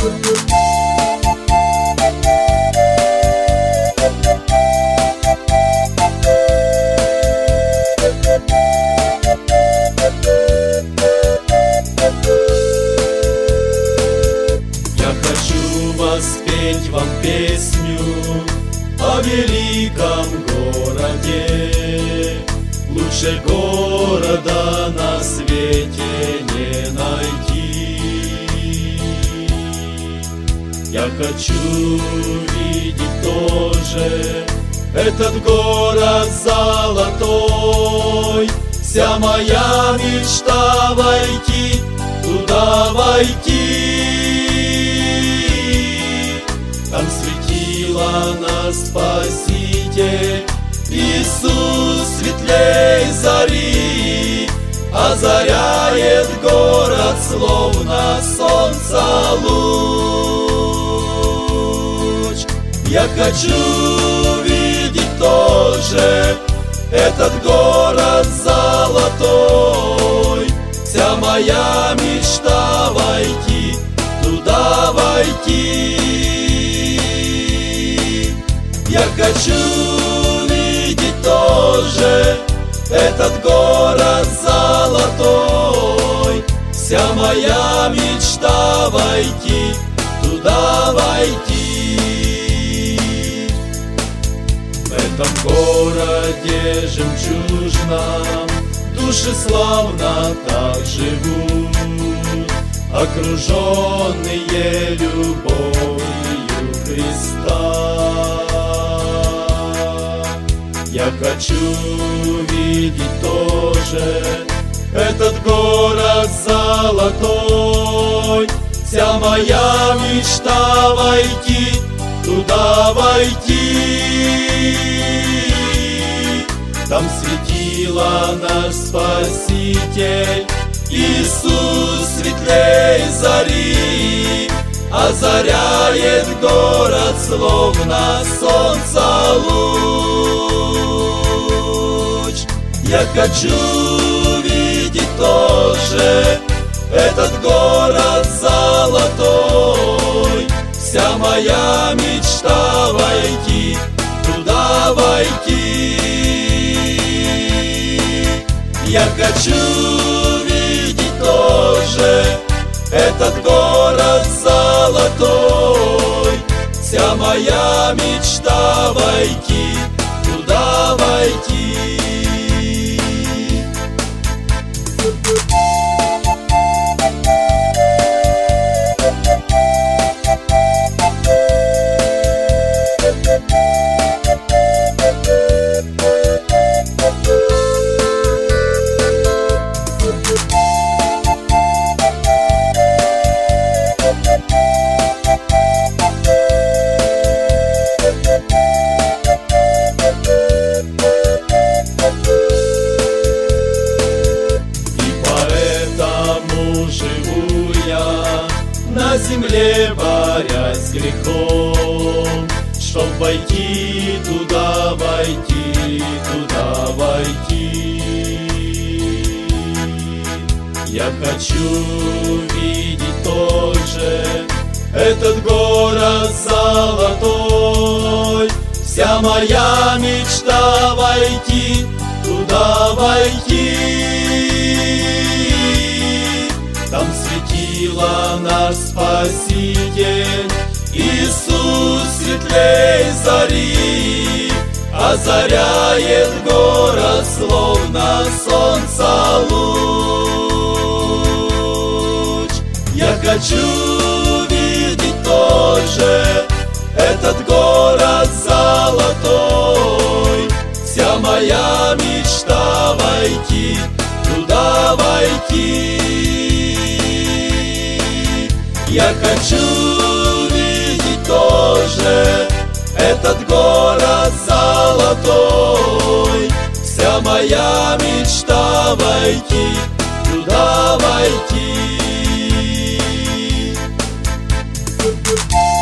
Я хочу воспеть вам песню о великом городе. Лучше города на свете не найти. Я хочу видеть тоже этот город золотой. Вся моя мечта войти, туда войти. Там светила нас Спаситель, Иисус светлей зари, озаряет город, словно солнца луч. Я хочу видеть тоже этот город золотой. Вся моя мечта войти, туда войти. Я хочу видеть тоже этот город золотой. Вся моя мечта войти, туда войти. В этом городе жемчужном души славно так живут, окруженные любовью Христа. Я хочу видеть тоже этот город золотой. Вся моя мечта войти, туда войти. Там светила наш Спаситель, Иисус светлей зари, озаряет город, словно солнца луч. Я хочу видеть тоже этот город золотой. Вся моя мечта войти, туда войти. Я хочу видеть тоже этот город золотой. Вся моя мечта войти, туда войти. Живу я на земле, борясь с грехом, чтоб войти, туда войти, туда войти. Я хочу видеть тоже этот город золотой. Вся моя мечта войти, туда войти. Там светила наш Спаситель, Иисус светлей зари, озаряет город, словно солнца луч. Я хочу видеть тоже этот город золотой. Вся моя мечта войти, туда войти. Я хочу видеть тоже этот город золотой. Вся моя мечта войти, туда войти.